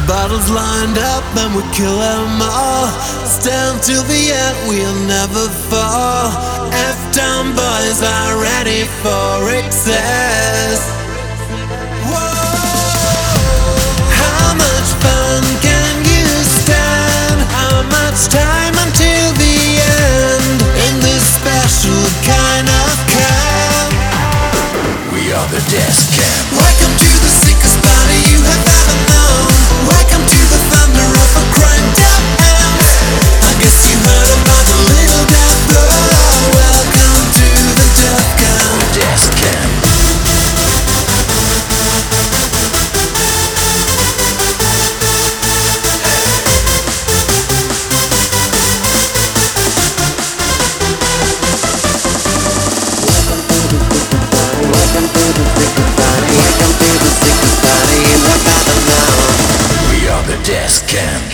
Bottles lined up and we kill them all. Stand till the end, we'll never fall. F-Town boys are ready for excess. How much fun can you stand? How much time until the end? In this special kind of camp, we are the Death Camp. Welcome to the sickest party you have ever known. Welcome to the thunder of a cranked up amps. I guess you heard about the little death blow. Welcome to the Death Camp. The Death Camp. We are the Death Camp.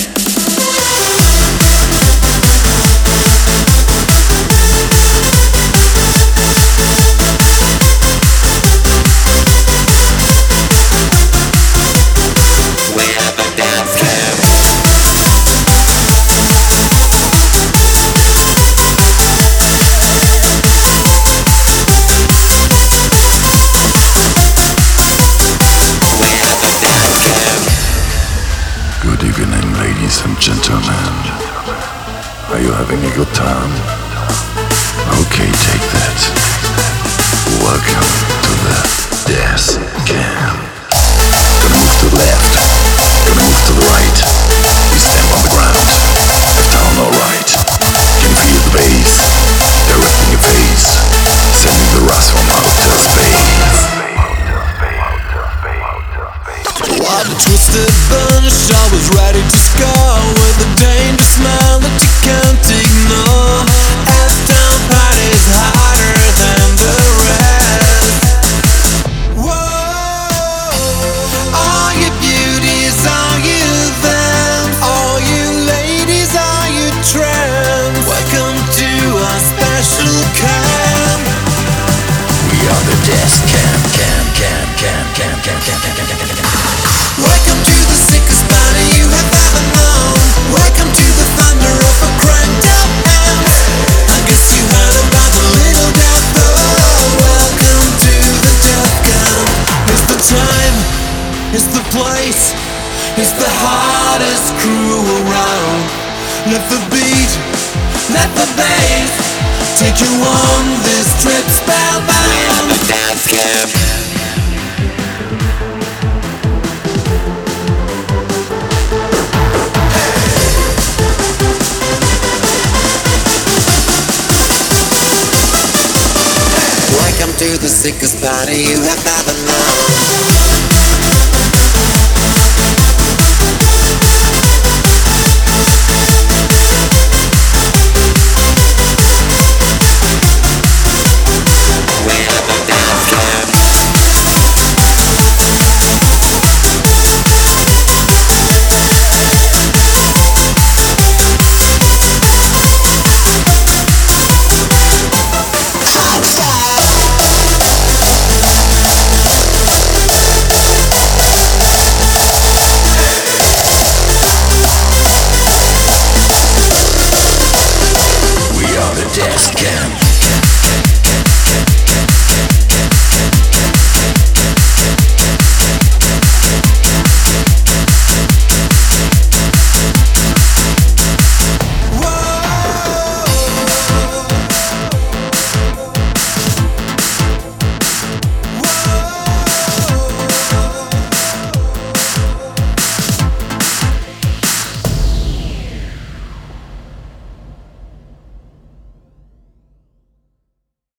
Good evening, ladies and gentlemen. Are you having a good time? Okay, take that. Welcome to the Death Camp. Gonna move to the left, gonna move to the right. We stamp on the ground, left down or right. Can you feel the bass? Direct in your face, sending the rust from outer space. While the twisted bunch always ready to score, with a dangerous smile that you can't ignore. F-Town party's harder than the rest. Whoa! All you beauties, all you them, all you ladies, all you tramps, welcome to our special camp. We are the Death Camp. Camp. Welcome to the sickest party you have ever known. Welcome to the thunder of a cranked up amps. I guess you heard about the little death blow. Welcome to the Death Camp. It's the time, it's the place, it's the hardest crew around. Let the beat, let the bass take you on this trip spellbound. We are the Death Camp. Welcome to the sickest party you have ever known.